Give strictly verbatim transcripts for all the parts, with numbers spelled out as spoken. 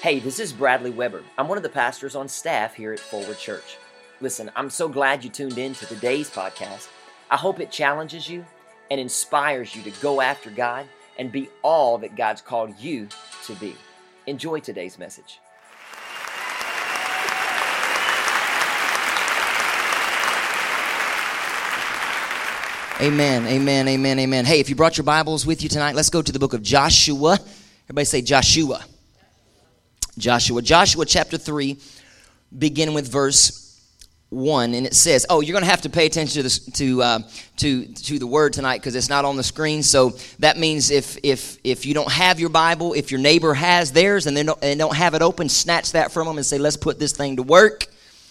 Hey, this is Bradley Weber. I'm one of the pastors on staff here at Forward Church. Listen, I'm so glad you tuned in to today's podcast. I hope it challenges you and inspires you to go after God and be all that God's called you to be. Enjoy today's message. Amen, amen, amen, amen. Hey, if you brought your Bibles with you tonight, let's go to the book of Joshua. Everybody say Joshua. Joshua. Joshua chapter three, beginning with verse one, and it says, oh, you're going to have to pay attention to this, to uh, to to the word tonight because it's not on the screen. So that means if if if you don't have your Bible, if your neighbor has theirs and they don't, and don't have it open, snatch that from them and say, let's put this thing to work.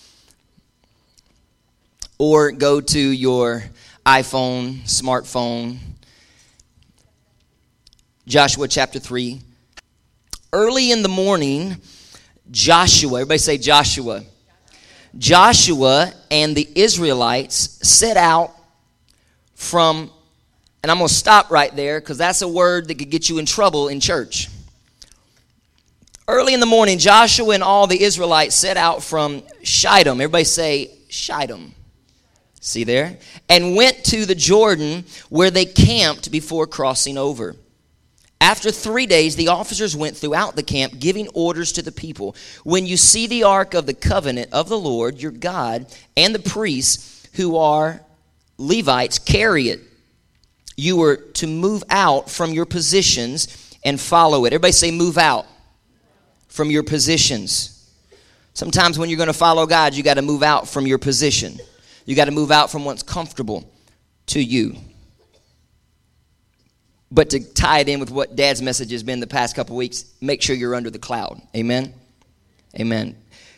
Or go to your iPhone, smartphone. Joshua chapter three. Early in the morning, Joshua, everybody say Joshua. Joshua and the Israelites set out from, and I'm going to stop right there because that's a word that could get you in trouble in church. Early in the morning, Joshua and all the Israelites set out from Shittim. Everybody say Shittim. See there? And went to the Jordan where they camped before crossing over. After three days, the officers went throughout the camp, giving orders to the people. When you see the ark of the covenant of the Lord, your God, and the priests who are Levites carry it, you are to move out from your positions and follow it. Everybody say move out from your positions. Sometimes when you're going to follow God, you got to move out from your position. You got to move out from what's comfortable to you. But to tie it in with what Dad's message has been the past couple weeks, make sure you're under the cloud. Amen? Amen.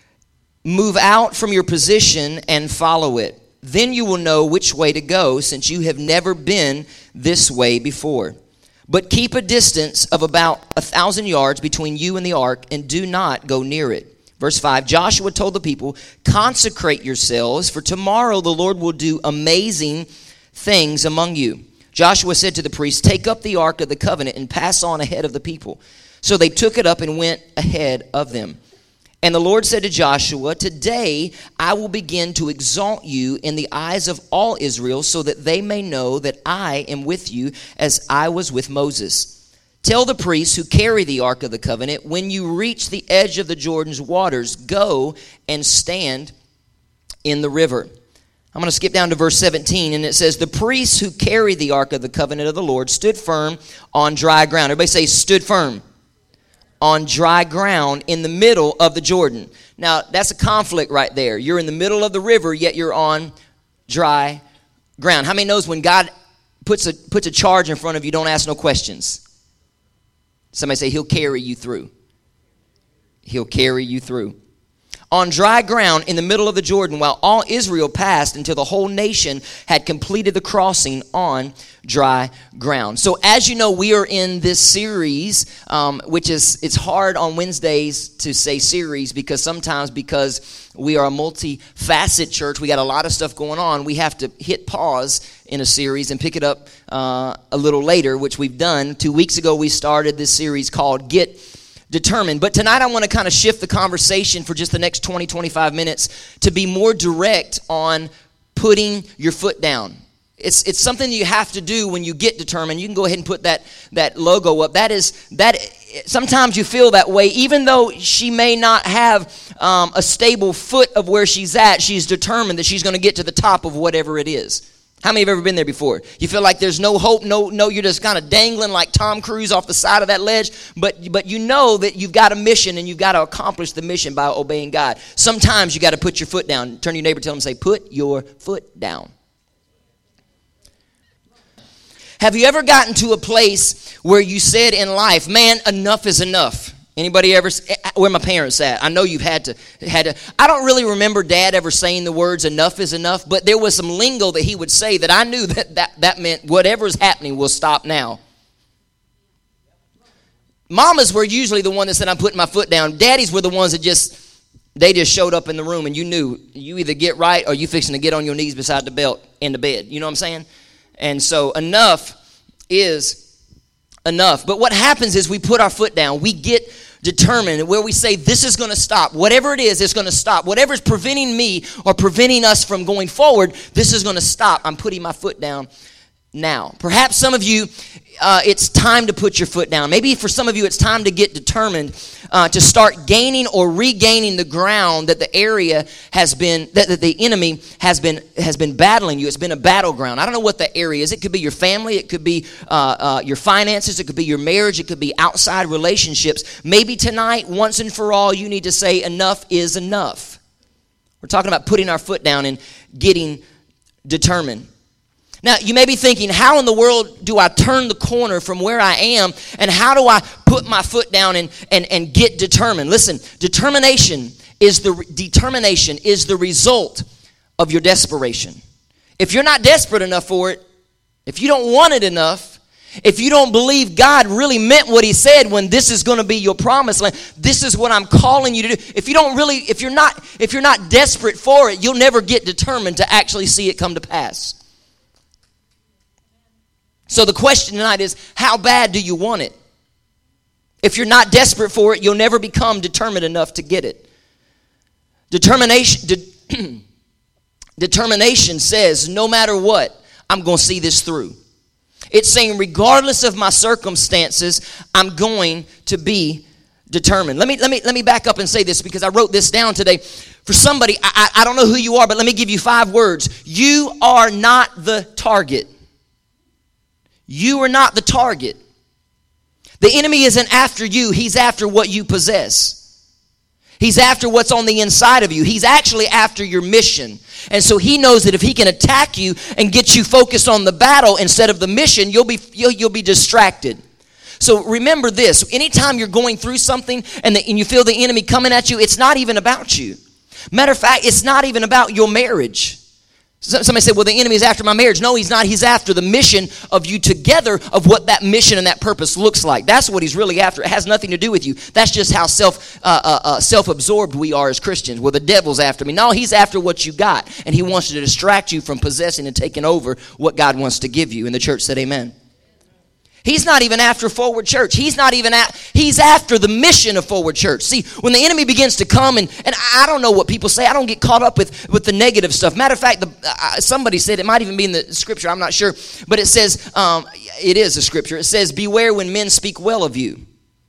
Move out from your position and follow it. Then you will know which way to go, since you have never been this way before. But keep a distance of about a thousand yards between you and the ark, and do not go near it. Verse five, Joshua told the people, consecrate yourselves, for tomorrow the Lord will do amazing things among you. Joshua said to the priests, take up the ark of the covenant and pass on ahead of the people. So they took it up and went ahead of them. And the Lord said to Joshua, today I will begin to exalt you in the eyes of all Israel, so that they may know that I am with you as I was with Moses. Tell the priests who carry the ark of the covenant, when you reach the edge of the Jordan's waters, go and stand in the river. I'm going to skip down to verse seventeen, and it says, the priests who carry the ark of the covenant of the Lord stood firm on dry ground. Everybody say, stood firm on dry ground in the middle of the Jordan. Now, that's a conflict right there. You're in the middle of the river, yet you're on dry ground. How many knows when God puts a, puts a charge in front of you, don't ask no questions? Somebody say, he'll carry you through. He'll carry you through. On dry ground in the middle of the Jordan, while all Israel passed until the whole nation had completed the crossing on dry ground. So as you know, we are in this series, um, which is, it's hard on Wednesdays to say series because sometimes because we are a multi-facet church, we got a lot of stuff going on, we have to hit pause in a series and pick it up uh, a little later, which we've done. Two weeks ago, we started this series called Get Determined. But tonight I want to kind of shift the conversation for just the next twenty, twenty-five minutes to be more direct on putting your foot down. It's it's something you have to do when you get determined. You can go ahead and put that, that logo up. That is, that. Sometimes you feel that way. Even though she may not have um, a stable foot of where she's at, she's determined that she's going to get to the top of whatever it is. How many have ever been there before? You feel like there's no hope, no, no, you're just kind of dangling like Tom Cruise off the side of that ledge, but but you know that you've got a mission and you've got to accomplish the mission by obeying God. Sometimes you got to put your foot down. Turn to your neighbor, tell them, say, put your foot down. Have you ever gotten to a place where you said in life, man, enough is enough? Anybody ever, where my parents at? I know you've had to, had to, I don't really remember Dad ever saying the words enough is enough, but there was some lingo that he would say that I knew that that, that meant whatever's happening will stop now. Mamas were usually the one that said, I'm putting my foot down. Daddies were the ones that just, they just showed up in the room and you knew you either get right or you fixing to get on your knees beside the belt in the bed. You know what I'm saying? And so enough is enough. But what happens is we put our foot down. We get determined, where we say this is going to stop. Whatever it is, it's going to stop. Whatever is preventing me or preventing us from going forward, this is going to stop. I'm putting my foot down now. Perhaps some of you, uh, it's time to put your foot down. Maybe for some of you, it's time to get determined uh, to start gaining or regaining the ground that the area has been, that, that the enemy has been has been battling you. It's been a battleground. I don't know what the area is. It could be your family. It could be uh, uh, your finances. It could be your marriage. It could be outside relationships. Maybe tonight, once and for all, you need to say enough is enough. We're talking about putting our foot down and getting determined. Now, you may be thinking, how in the world do I turn the corner from where I am, and how do I put my foot down and, and, and get determined? Listen, determination is the determination is the result of your desperation. If you're not desperate enough for it, if you don't want it enough, if you don't believe God really meant what he said when this is going to be your promised land, this is what I'm calling you to do. If you don't really, if you're not, if you're not desperate for it, you'll never get determined to actually see it come to pass. So the question tonight is, how bad do you want it? If you're not desperate for it, you'll never become determined enough to get it. Determination, de- determination says, no matter what, I'm going to see this through. It's saying, regardless of my circumstances, I'm going to be determined. Let me let me let me back up and say this, because I wrote this down today. For somebody, I, I, I don't know who you are, but let me give you five words. You are not the target. You are not the target. The enemy isn't after you. He's after what you possess. He's after what's on the inside of you. He's actually after your mission. And so he knows that if he can attack you and get you focused on the battle instead of the mission, you'll be you'll, you'll be distracted. So remember this. Anytime you're going through something and, the, and you feel the enemy coming at you, it's not even about you. Matter of fact, it's not even about your marriage. Somebody said, well, the enemy is after my marriage. No, he's not. He's after the mission of you together, of what that mission and that purpose looks like. That's what he's really after. It has nothing to do with you. That's just how self, uh, uh, uh, self-absorbed we are as Christians. Well, the devil's after me. No, he's after what you got, and he wants to distract you from possessing and taking over what God wants to give you. And the church said amen. He's not even after Forward Church. He's not even at, he's after the mission of Forward Church. See, when the enemy begins to come, and, and I don't know what people say. I don't get caught up with, with the negative stuff. Matter of fact, the, uh, somebody said, it might even be in the scripture, I'm not sure, but it says, um, it is a scripture. It says, beware when men speak well of you.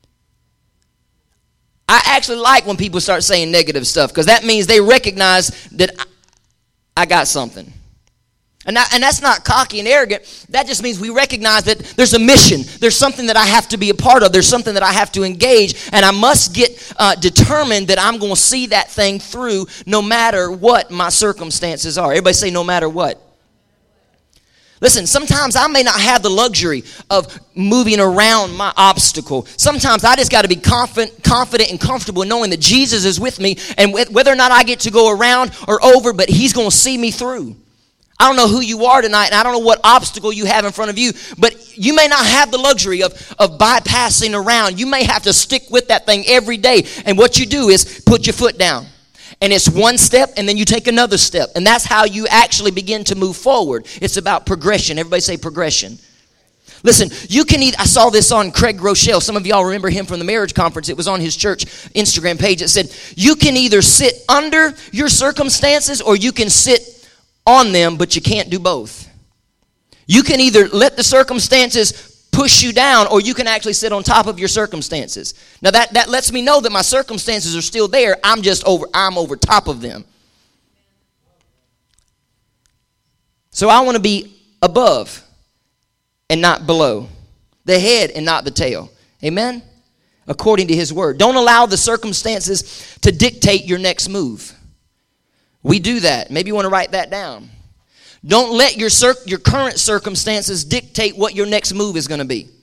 I actually like when people start saying negative stuff, because that means they recognize that I, I got something. And, that, and that's not cocky and arrogant. That just means we recognize that there's a mission. There's something that I have to be a part of. There's something that I have to engage. And I must get uh, determined that I'm going to see that thing through no matter what my circumstances are. Everybody say no matter what. Listen, sometimes I may not have the luxury of moving around my obstacle. Sometimes I just got to be confident, confident and comfortable in knowing that Jesus is with me. And whether or not I get to go around or over, but he's going to see me through. I don't know who you are tonight, and I don't know what obstacle you have in front of you, but you may not have the luxury of, of bypassing around. You may have to stick with that thing every day, and what you do is put your foot down. And it's one step, and then you take another step, and that's how you actually begin to move forward. It's about progression. Everybody say progression. Listen, you can eat. I saw this on Craig Rochelle. Some of y'all remember him from the marriage conference. It was on his church Instagram page. It said, you can either sit under your circumstances or you can sit on them, but you can't do both. You can either let the circumstances push you down, or you can actually sit on top of your circumstances. Now that, that lets me know that my circumstances are still there. I'm just over, I'm over top of them. So I want to be above and not below, the head and not the tail. Amen? According to his word. Don't allow the circumstances to dictate your next move. We do that. Maybe you want to write that down. Don't let your cir- your current circumstances dictate what your next move is going to be.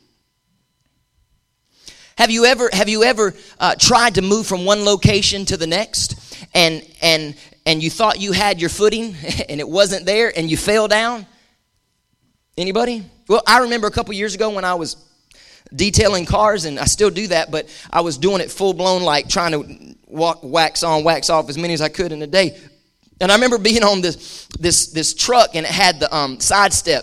Have you ever have you ever uh, tried to move from one location to the next, and and and you thought you had your footing and it wasn't there, and you fell down? Anybody? Well, I remember a couple years ago when I was detailing cars, and I still do that, but I was doing it full blown, like trying to walk, wax on, wax off as many as I could in a day. And I remember being on this this this truck, and it had the um, side steps.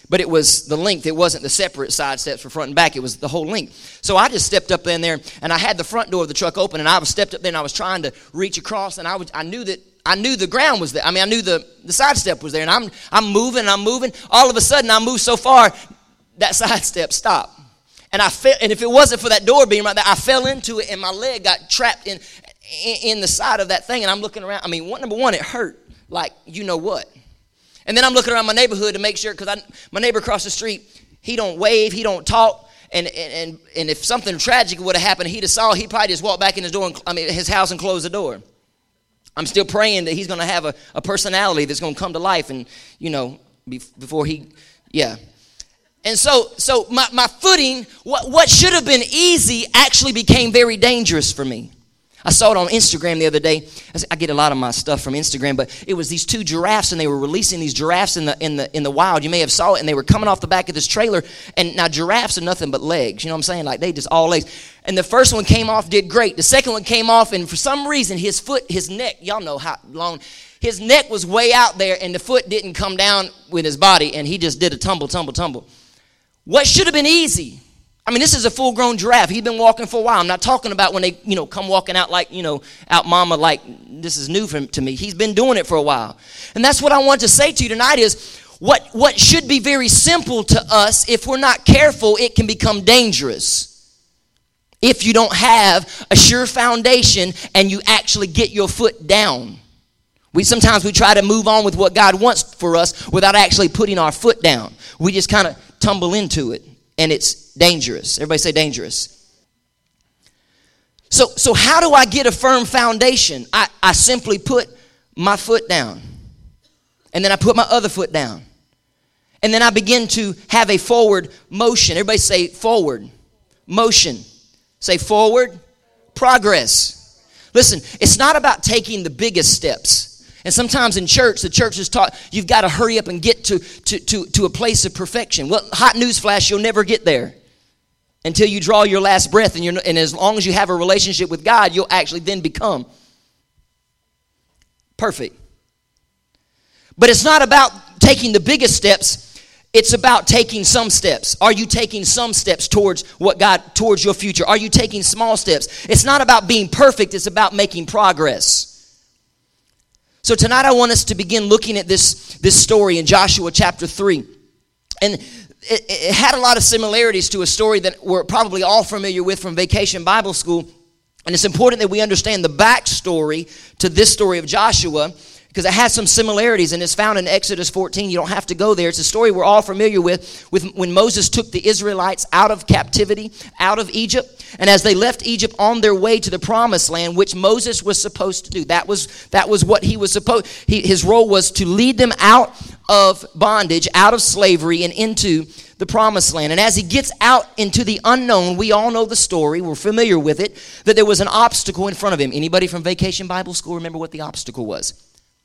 but it was the length. It wasn't the separate side steps for front and back. It was the whole length. So I just stepped up in there, and I had the front door of the truck open, and I was stepped up there, and I was trying to reach across, and I was I knew that I knew the ground was there. I mean, I knew the, the side step was there, and I'm I'm moving, and I'm moving. All of a sudden, I moved so far, that side step stopped. And I fell, and if it wasn't for that door being right there, I fell into it, and my leg got trapped in, in in the side of that thing, and I'm looking around. I mean, one, number one, it hurt like you know what. And then I'm looking around my neighborhood to make sure, because I my neighbor across the street, he don't wave, he don't talk, and and and if something tragic would have happened, he'd have saw, he'd probably just walk back in his door, and, I mean his house, and close the door. I'm still praying that he's going to have a, a personality that's going to come to life, and you know be, before he, yeah. And so so my my footing, what what should have been easy, actually became very dangerous for me. I saw it on Instagram the other day. I get a lot of my stuff from Instagram, but it was these two giraffes, and they were releasing these giraffes in the in the in the wild. You may have saw it, and they were coming off the back of this trailer. And now giraffes are nothing but legs. You know what I'm saying? Like they just all legs. And the first one came off, did great. The second one came off, and for some reason his foot, his neck, y'all know how long, his neck was way out there, and the foot didn't come down with his body, and he just did a tumble, tumble, tumble. What should have been easy? I mean, this is a full-grown giraffe. He'd been walking for a while. I'm not talking about when they, you know, come walking out like, you know, out mama like this is new for, to me. He's been doing it for a while. And that's what I want to say to you tonight is what, what should be very simple to us, if we're not careful, it can become dangerous. If you don't have a sure foundation and you actually get your foot down. We sometimes we try to move on with what God wants for us without actually putting our foot down. We just kind of tumble into it. And it's dangerous. Everybody say dangerous. So, so how do I get a firm foundation? I, I simply put my foot down. And then I put my other foot down. And then I begin to have a forward motion. Everybody say forward motion. Say forward progress. Listen, it's not about taking the biggest steps. And sometimes in church, the church is taught you've got to hurry up and get to, to, to, to a place of perfection. Well, hot news flash, you'll never get there until you draw your last breath. And, you're, and as long as you have a relationship with God, you'll actually then become perfect. But it's not about taking the biggest steps. It's about taking some steps. Are you taking some steps towards what God, towards your future? Are you taking small steps? It's not about being perfect. It's about making progress. So tonight I want us to begin looking at this, this story in Joshua chapter three. And it, it had a lot of similarities to a story that we're probably all familiar with from Vacation Bible School. And it's important that we understand the backstory to this story of Joshua, because it has some similarities, and it's found in Exodus fourteen. You don't have to go there. It's a story we're all familiar with, with when Moses took the Israelites out of captivity, out of Egypt, and as they left Egypt on their way to the promised land, which Moses was supposed to do. That was, that was what he was supposed, he, his role was to lead them out of bondage, out of slavery, and into the promised land. And as he gets out into the unknown, we all know the story, we're familiar with it, that there was an obstacle in front of him. Anybody from Vacation Bible School remember what the obstacle was?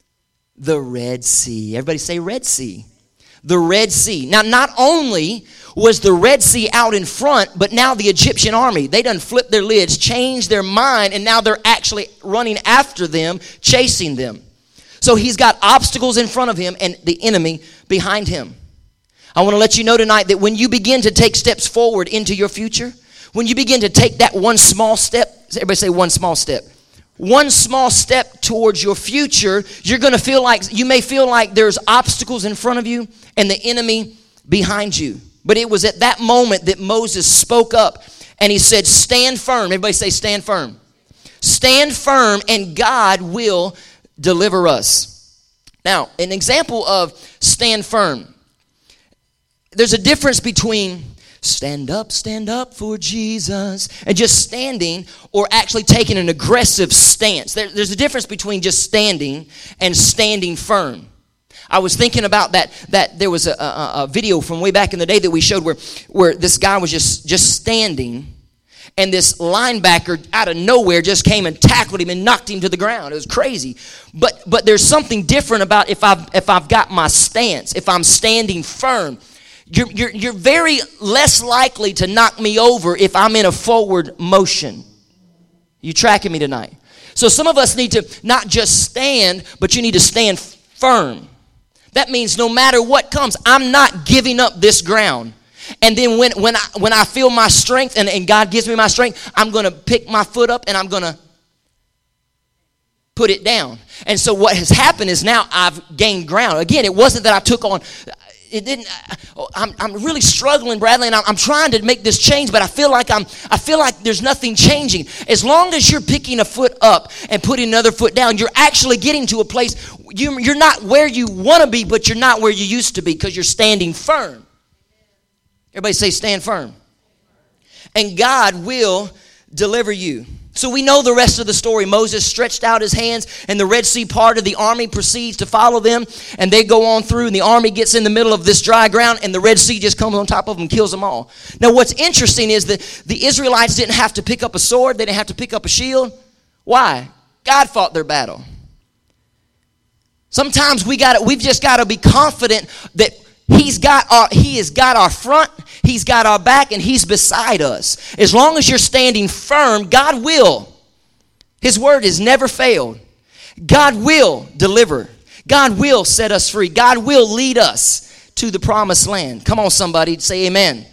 The Red Sea. Everybody say Red Sea. The Red Sea. Now, not only was the Red Sea out in front, but now the Egyptian army, they done flipped their lids, changed their mind, and now they're actually running after them, chasing them. So he's got obstacles in front of him and the enemy behind him. I want to let you know tonight that when you begin to take steps forward into your future, when you begin to take that one small step, everybody say one small step. One small step towards your future, you're going to feel like, you may feel like there's obstacles in front of you and the enemy behind you. But it was at that moment that Moses spoke up and he said, stand firm. Everybody say stand firm. Stand firm and God will deliver us. Now, an example of stand firm. There's a difference between stand up, stand up for Jesus, and just standing or actually taking an aggressive stance. There, there's a difference between just standing and standing firm. I was thinking about that, that there was a, a, a video from way back in the day that we showed where, where this guy was just, just standing, and this linebacker out of nowhere just came and tackled him and knocked him to the ground. It was crazy. But but there's something different about if I've, if I've got my stance, if I'm standing firm. You're, you're, you're very less likely to knock me over if I'm in a forward motion. You tracking me tonight? So some of us need to not just stand, but you need to stand firm. That means no matter what comes, I'm not giving up this ground. And then when, when, I, when I feel my strength and, and God gives me my strength, I'm going to pick my foot up and I'm going to put it down. And so what has happened is now I've gained ground. Again, it wasn't that I took on, it didn't, I'm, I'm really struggling, Bradley, and I'm, I'm trying to make this change, but I feel like I'm, I feel like there's nothing changing. As long as you're picking a foot up and putting another foot down, you're actually getting to a place, you, you're not where you want to be, but you're not where you used to be because you're standing firm. Everybody say stand firm. And God will deliver you. So we know the rest of the story. Moses stretched out his hands and the Red Sea parted. The army proceeds to follow them and they go on through and the army gets in the middle of this dry ground and the Red Sea just comes on top of them and kills them all. Now what's interesting is that the Israelites didn't have to pick up a sword. They didn't have to pick up a shield. Why? God fought their battle. Sometimes we got we've just got to be confident that He's got our, he has got our front, he's got our back, and he's beside us. As long as you're standing firm, God will. His word has never failed. God will deliver. God will set us free. God will lead us to the promised land. Come on, somebody, say amen.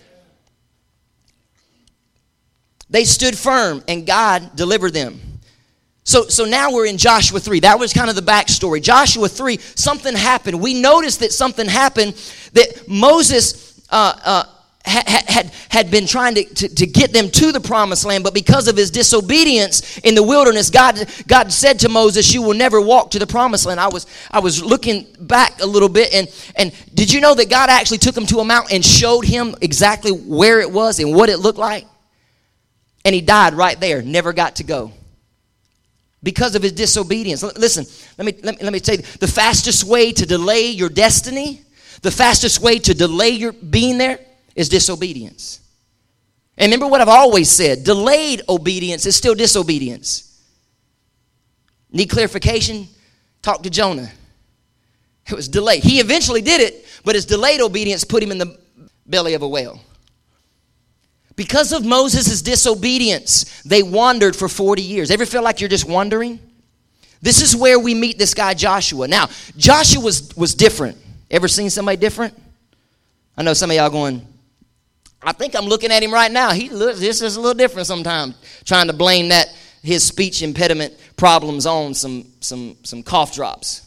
They stood firm, and God delivered them. So, so now we're in Joshua three. That was kind of the backstory. Joshua three, something happened. We noticed that something happened, that Moses uh, uh, had, had, had been trying to, to, to get them to the promised land, but because of his disobedience in the wilderness, God, God said to Moses, you will never walk to the promised land. I was, I was looking back a little bit, and, and did you know that God actually took him to a mountain and showed him exactly where it was and what it looked like? And he died right there, never got to go. Because of his disobedience. Listen, let me, let me, let me tell you, the fastest way to delay your destiny, the fastest way to delay your being there is disobedience. And remember what I've always said, delayed obedience is still disobedience. Need clarification? Talk to Jonah. It was delayed. He eventually did it, but his delayed obedience put him in the belly of a whale. Because of Moses' disobedience, they wandered for forty years. Ever feel like you're just wandering? This is where we meet this guy Joshua. Now, Joshua was, was different. Ever seen somebody different? I know some of y'all going, I think I'm looking at him right now. He looks, this is a little different sometimes. Trying to blame that, his speech impediment problems on some, some, some cough drops.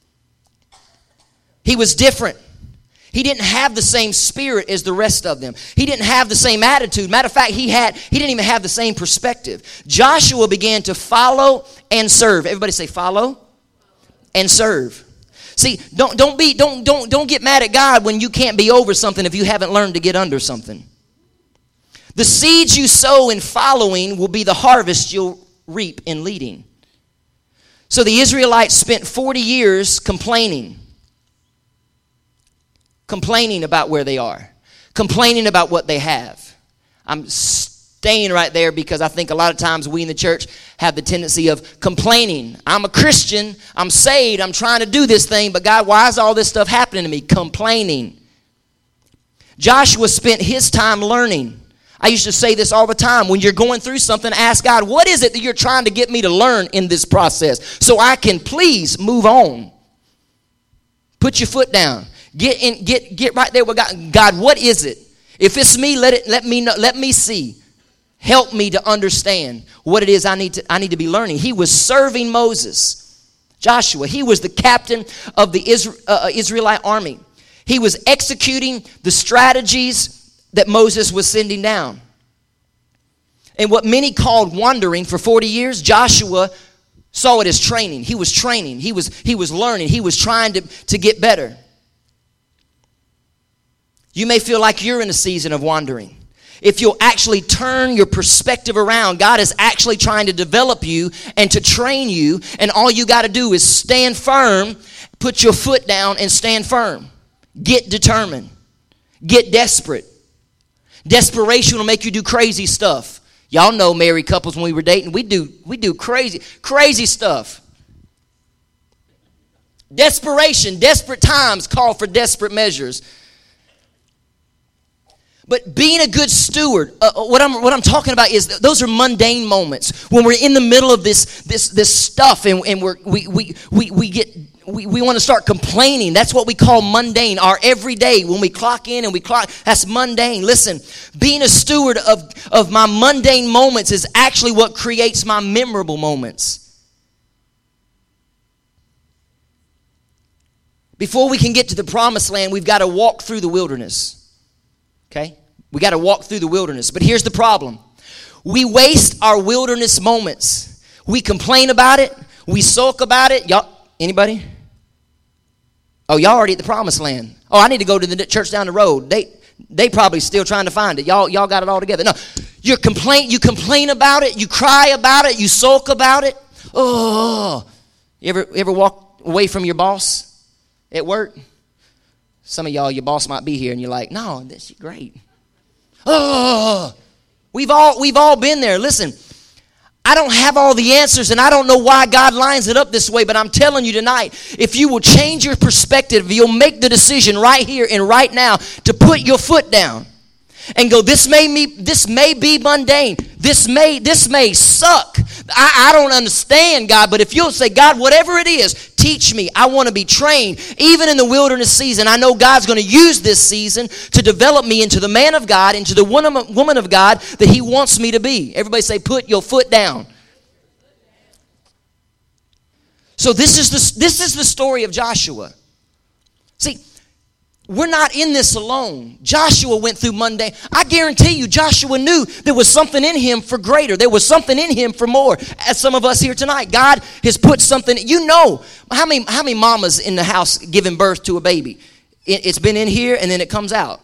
He was different. He didn't have the same spirit as the rest of them. He didn't have the same attitude. Matter of fact, he had he didn't even have the same perspective. Joshua began to follow and serve. Everybody say follow and serve. See, don't don't be don't don't don't get mad at God when you can't be over something if you haven't learned to get under something. The seeds you sow in following will be the harvest you'll reap in leading. So the Israelites spent forty years complaining. Complaining about where they are. Complaining about what they have. I'm staying right there because I think a lot of times we in the church have the tendency of complaining. I'm a Christian. I'm saved. I'm trying to do this thing. But God, why is all this stuff happening to me? Complaining. Joshua spent his time learning. I used to say this all the time. When you're going through something, ask God, what is it that you're trying to get me to learn in this process so I can please move on? Put your foot down. Get in, get get right there with God. God, what is it? If it's me, let it let me know, let me see. Help me to understand what it is I need to I need to be learning. He was serving Moses. Joshua, he was the captain of the Isra- uh, Israelite army. He was executing the strategies that Moses was sending down. And what many called wandering for forty years, Joshua saw it as training. He was training. He was he was learning. He was trying to, to get better. You may feel like you're in a season of wandering. If you'll actually turn your perspective around, God is actually trying to develop you and to train you. And all you got to do is stand firm, put your foot down and stand firm. Get determined. Get desperate. Desperation will make you do crazy stuff. Y'all know married couples when we were dating. We do, we do crazy, crazy stuff. Desperation, desperate times call for desperate measures. But being a good steward, uh, what I'm what I'm talking about is th- those are mundane moments when we're in the middle of this this this stuff and, and we're we we we we get we, we want to start complaining. That's what we call mundane. Our everyday, when we clock in and we clock, that's mundane. Listen, being a steward of, of my mundane moments is actually what creates my memorable moments. Before we can get to the promised land, we've got to walk through the wilderness. Okay? We got to walk through the wilderness. But here's the problem. We waste our wilderness moments. We complain about it. We sulk about it. Y'all, anybody? Oh, y'all already at the promised land. Oh, I need to go to the church down the road. They they probably still trying to find it. Y'all y'all got it all together. No, you complain, you complain about it. You cry about it. You sulk about it. Oh, you ever, ever walk away from your boss at work? Some of y'all, your boss might be here, and you're like, no, this is great. Oh, we've all we've all been there. Listen, I don't have all the answers, and I don't know why God lines it up this way, but I'm telling you tonight, if you will change your perspective, you'll make the decision right here and right now to put your foot down and go, this may be, this may be mundane. This may, this may suck. I, I don't understand, God, but if you'll say, God, whatever it is, teach me. I want to be trained. Even in the wilderness season, I know God's going to use this season to develop me into the man of God, into the woman of God that he wants me to be. Everybody say, put your foot down. So this is the, this is the story of Joshua. See, we're not in this alone. Joshua went through mundane. I guarantee you, Joshua knew there was something in him for greater. There was something in him for more. As some of us here tonight, God has put something. You know, how many how many mamas in the house giving birth to a baby? It, it's been in here and then it comes out.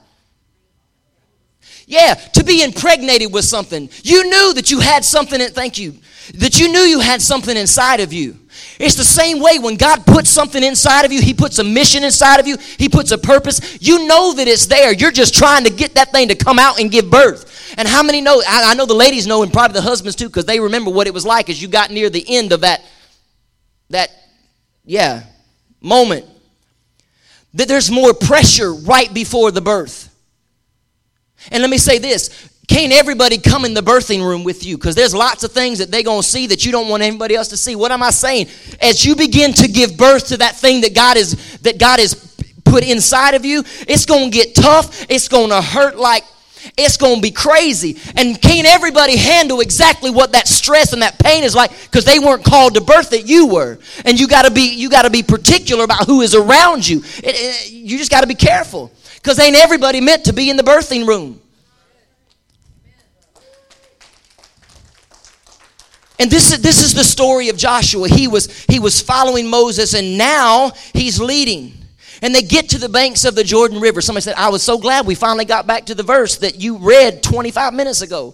Yeah, to be impregnated with something. You knew that you had something. In, thank you. That you knew you had something inside of you. It's the same way when God puts something inside of you. He puts a mission inside of you. He puts a purpose. You know that it's there. You're just trying to get that thing to come out and give birth. And how many know? I, I know the ladies know, and probably the husbands too, because they remember what it was like as you got near the end of that, that, yeah, moment. That there's more pressure right before the birth. And let me say this. Can't everybody come in the birthing room with you? Because there's lots of things that they're going to see that you don't want anybody else to see. What am I saying? As you begin to give birth to that thing that God is that God has put inside of you, it's going to get tough. It's going to hurt like it's going to be crazy. And can't everybody handle exactly what that stress and that pain is like? Because they weren't called to birth that you were. And you got to be you got to be particular about who is around you. It, it, you just got to be careful. Because ain't everybody meant to be in the birthing room. And this is, this is the story of Joshua. He was, he was following Moses, and now he's leading. And they get to the banks of the Jordan River. Somebody said, I was so glad we finally got back to the verse that you read twenty-five minutes ago.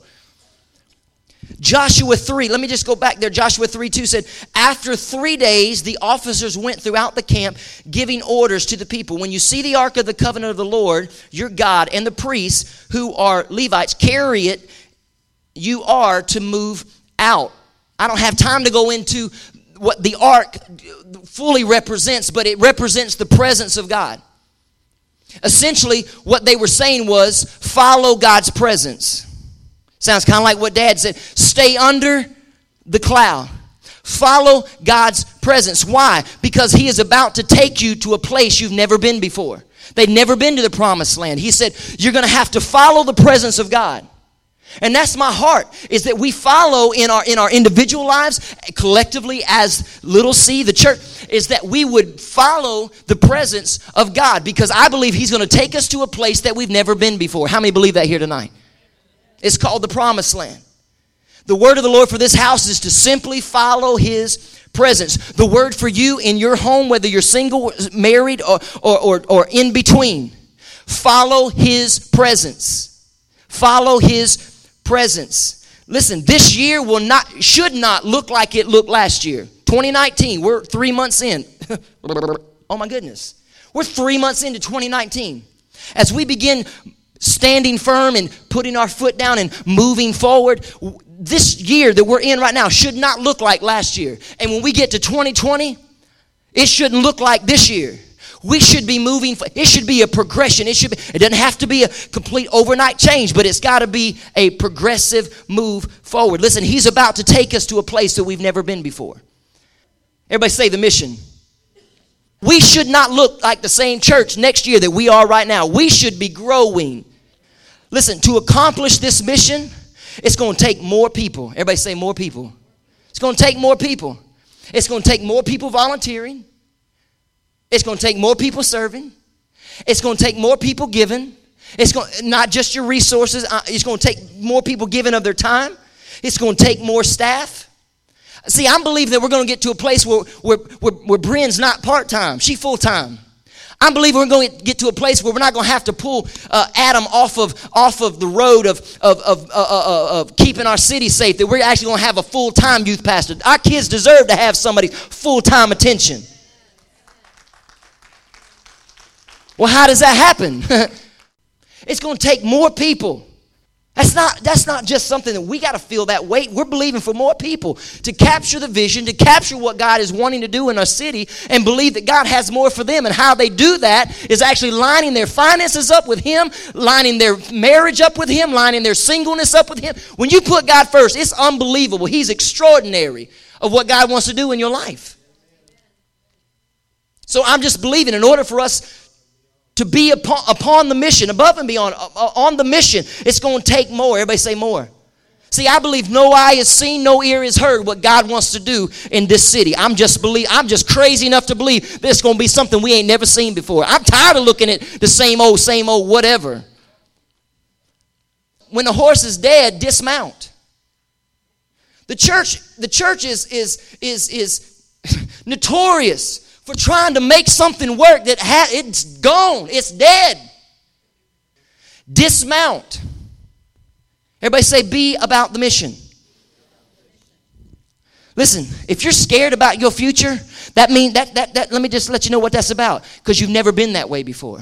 Joshua three, let me just go back there. Joshua three two said, after three days, the officers went throughout the camp giving orders to the people. When you see the ark of the covenant of the Lord, your God, and the priests who are Levites carry it, you are to move out. I don't have time to go into what the ark fully represents, but it represents the presence of God. Essentially, what they were saying was, follow God's presence. Sounds kind of like what Dad said. Stay under the cloud. Follow God's presence. Why? Because he is about to take you to a place you've never been before. They'd never been to the promised land. He said, you're going to have to follow the presence of God. And that's my heart, is that we follow in our in our individual lives, collectively as Little C, the church, is that we would follow the presence of God, because I believe he's going to take us to a place that we've never been before. How many believe that here tonight? It's called the promised land. The word of the Lord for this house is to simply follow his presence. The word for you in your home, whether you're single, married, or or or, or in between, follow his presence. Follow his presence. Listen, this year will not, should not look like it looked last year. twenty nineteen, we're three months in. Oh my goodness. We're three months into twenty nineteen. As we begin standing firm and putting our foot down and moving forward, this year that we're in right now should not look like last year. And when we get to twenty twenty, it shouldn't look like this year. We should be moving. It should be a progression. It should be, it doesn't have to be a complete overnight change, but it's got to be a progressive move forward. Listen, he's about to take us to a place that we've never been before. Everybody say the mission. We should not look like the same church next year that we are right now. We should be growing. Listen, to accomplish this mission, it's going to take more people. Everybody say more people. It's going to take more people. It's going to take more people volunteering. It's going to take more people serving. It's going to take more people giving. It's going not just your resources. It's going to take more people giving of their time. It's going to take more staff. See, I believe that we're going to get to a place where, where, where, where Bryn's not part-time. She's full-time. I believe we're going to get to a place where we're not going to have to pull uh, Adam off of off of the road of, of, of, uh, uh, of keeping our city safe, that we're actually going to have a full-time youth pastor. Our kids deserve to have somebody's full-time attention. Well, how does that happen? It's going to take more people. That's not, that's not just something that we got to feel that weight. We're believing for more people to capture the vision, to capture what God is wanting to do in our city, and believe that God has more for them. And how they do that is actually lining their finances up with Him, lining their marriage up with Him, lining their singleness up with Him. When you put God first, it's unbelievable. He's extraordinary of what God wants to do in your life. So I'm just believing in order for us to be upon, upon the mission, above and beyond, uh, on the mission, it's going to take more. Everybody say more. See, I believe no eye has seen, no ear has heard what God wants to do in this city. I'm just believe, I'm just crazy enough to believe there's going to be something we ain't never seen before. I'm tired of looking at the same old, same old, whatever. When the horse is dead, dismount. The church, the church is is is is notorious for trying to make something work that ha- it's gone. It's dead. Dismount. Everybody say, be about the mission. Listen, if you're scared about your future, that means that that that let me just let you know what that's about, because you've never been that way before.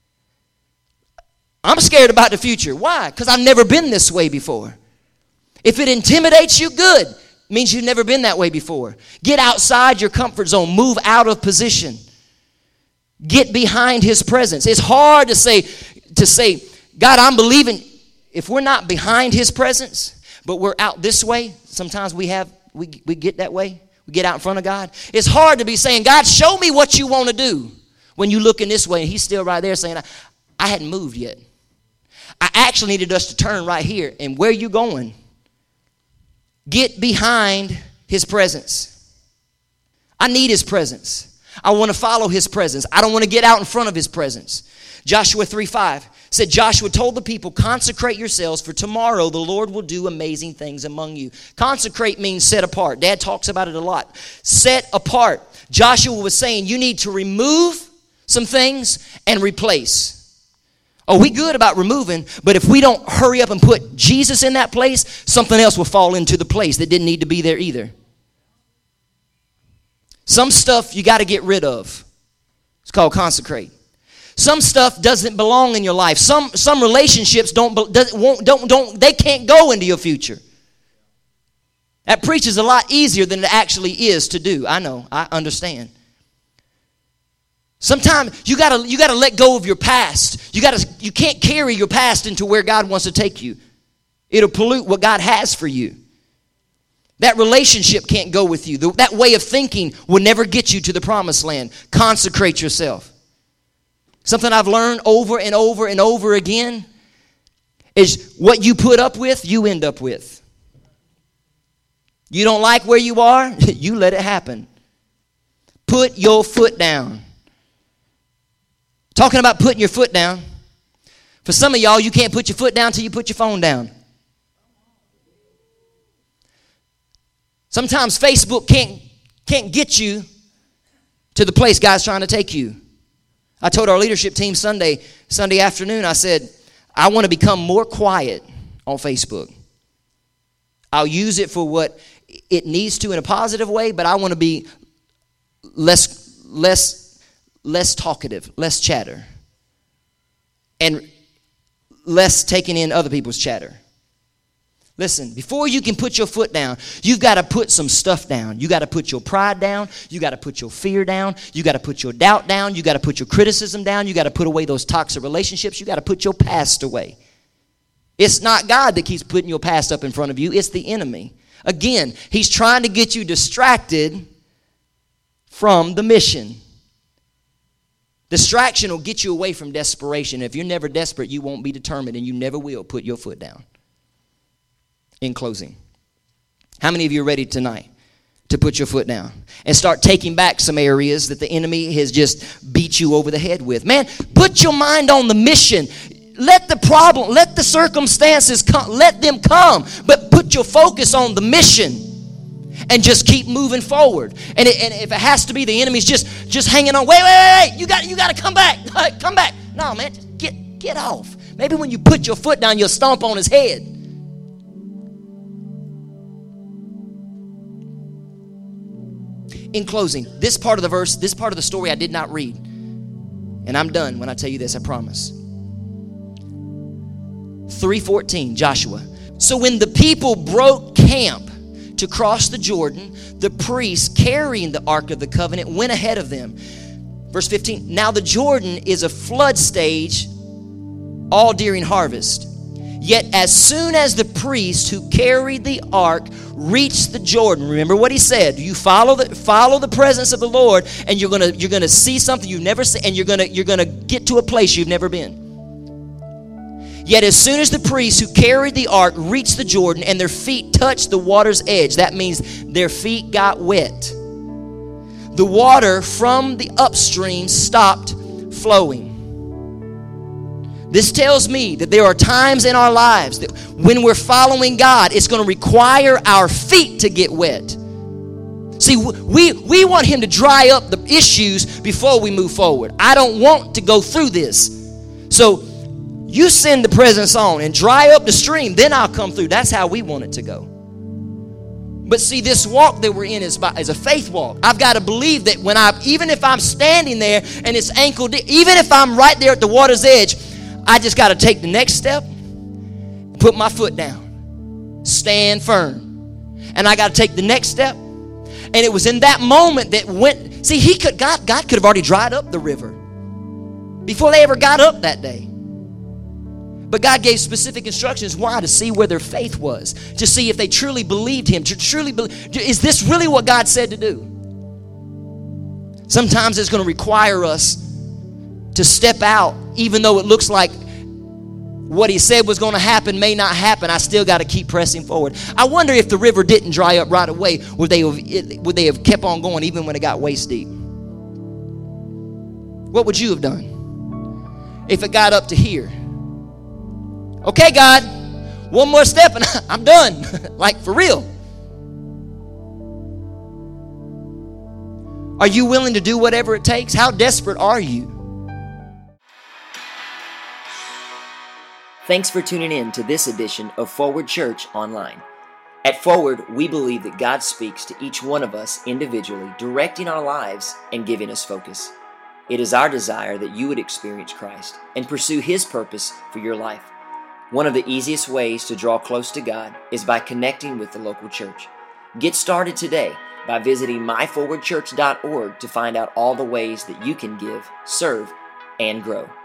I'm scared about the future. Why? Because I've never been this way before. If it intimidates you, good. Means you've never been that way before. Get outside your comfort zone. Move out of position. Get behind His presence. It's hard to say, to say, God, I'm believing. If we're not behind His presence, but we're out this way, sometimes we have, we, we get that way. We get out in front of God. It's hard to be saying, God, show me what you want to do, when you look in this way and He's still right there saying, I, I hadn't moved yet. I actually needed us to turn right here. And where you going? Get behind His presence. I need His presence. I want to follow His presence. I don't want to get out in front of His presence. Joshua three five said, Joshua told the people, consecrate yourselves, for tomorrow the Lord will do amazing things among you. Consecrate means set apart. Dad talks about it a lot. Set apart. Joshua was saying you need to remove some things and replace. Oh, we good about removing, but if we don't hurry up and put Jesus in that place, something else will fall into the place that didn't need to be there either. Some stuff you got to get rid of. It's called consecrate. Some stuff doesn't belong in your life. Some some relationships don't won't don't don't they can't go into your future. That preaches a lot easier than it actually is to do. I know. I understand. Sometimes you gotta you gotta let go of your past. You gotta you can't carry your past into where God wants to take you. It'll pollute what God has for you. That relationship can't go with you. The, that way of thinking will never get you to the promised land. Consecrate yourself. Something I've learned over and over and over again is what you put up with, you end up with. You don't like where you are, you let it happen. Put your foot down. Talking about putting your foot down. For some of y'all, you can't put your foot down until you put your phone down. Sometimes Facebook can't, can't get you to the place God's trying to take you. I told our leadership team Sunday, Sunday afternoon, I said, I want to become more quiet on Facebook. I'll use it for what it needs to in a positive way, but I want to be less, less, less talkative, less chatter, and less taking in other people's chatter. Listen, before you can put your foot down, you've got to put some stuff down. You got to put your pride down. You got to put your fear down. You got to put your doubt down. You got to put your criticism down. You got to put away those toxic relationships. You got to put your past away. It's not God that keeps putting your past up in front of you. It's the enemy. Again, he's trying to get you distracted from the mission. Distraction will get you away from desperation. If you're never desperate, you won't be determined, and you never will put your foot down. In closing, how many of you are ready tonight to put your foot down and start taking back some areas that the enemy has just beat you over the head with? Man, put your mind on the mission. Let the problem, let the circumstances come, let them come, but put your focus on the mission and just keep moving forward. And, it, and if it has to be the enemy's just just hanging on, wait, wait, wait, wait, you got you got to come back, come back. No, man, just get get off. Maybe when you put your foot down, you'll stomp on his head. In closing, this part of the verse, this part of the story I did not read. And I'm done when I tell you this, I promise. three fourteen, Joshua. So when the people broke camp to cross the Jordan, the priests carrying the Ark of the Covenant went ahead of them. Verse fifteen, now the Jordan is a flood stage all during harvest. Yet as soon as the priests who carried the ark reached the Jordan, remember what he said, you follow the follow the presence of the Lord, and you're gonna you're gonna see something you've never seen, and you're gonna you're gonna get to a place you've never been. Yet as soon as the priests who carried the ark reached the Jordan and their feet touched the water's edge, that means their feet got wet, the water from the upstream stopped flowing. This tells me that there are times in our lives that when we're following God, it's going to require our feet to get wet. See, we, we want him to dry up the issues before we move forward. I don't want to go through this. So you send the presence on and dry up the stream, then I'll come through. That's how we want it to go. But see, this walk that we're in is, by, is a faith walk. I've got to believe that when I, even if I'm standing there and it's ankle deep, even if I'm right there at the water's edge, I just got to take the next step, put my foot down, stand firm. And I got to take the next step. And it was in that moment that went, see, he could, God, God could have already dried up the river before they ever got up that day. But God gave specific instructions. Why? To see where their faith was, to see if they truly believed him, to truly believe, is this really what God said to do? Sometimes it's going to require us to step out, even though it looks like what he said was going to happen may not happen. I still got to keep pressing forward. I wonder if the river didn't dry up right away, would they have, would they have kept on going even when it got waist deep? What would you have done if it got up to here? Okay, God, one more step and I'm done. Like, for real. Are you willing to do whatever it takes? How desperate are you? Thanks for tuning in to this edition of Forward Church Online. At Forward, we believe that God speaks to each one of us individually, directing our lives and giving us focus. It is our desire that you would experience Christ and pursue His purpose for your life. One of the easiest ways to draw close to God is by connecting with the local church. Get started today by visiting my forward church dot org to find out all the ways that you can give, serve, and grow.